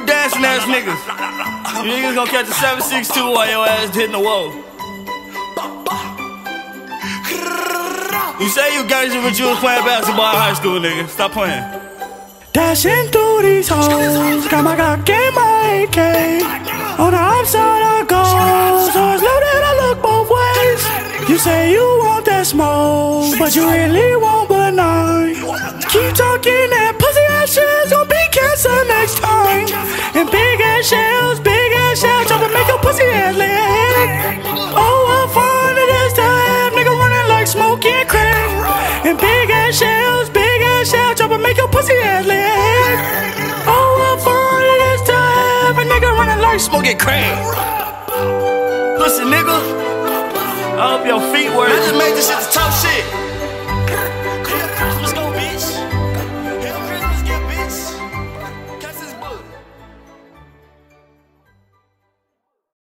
dancing ass niggas. You niggas gonna catch a 762 while your ass hitting the wall. You say you gangster, but you was playing basketball in high school, nigga. Stop playing. Dashing through these hoes, got my Glock in my AK. On the outside I go, so it's loaded, I look both ways. You say you want that smoke, but you really want banana. Keep talking that pussy ass shit's gonna be cancer next time. And big ass shells, try to make your pussy ass leg. Oh, what fun it is to have nigga running like smoking crack. And big ass shells, try to make your pussy ass leg. Oh, what fun it is to have a nigga running like Smoking crack. Pussy nigga, I hope your feet work. I just made this shit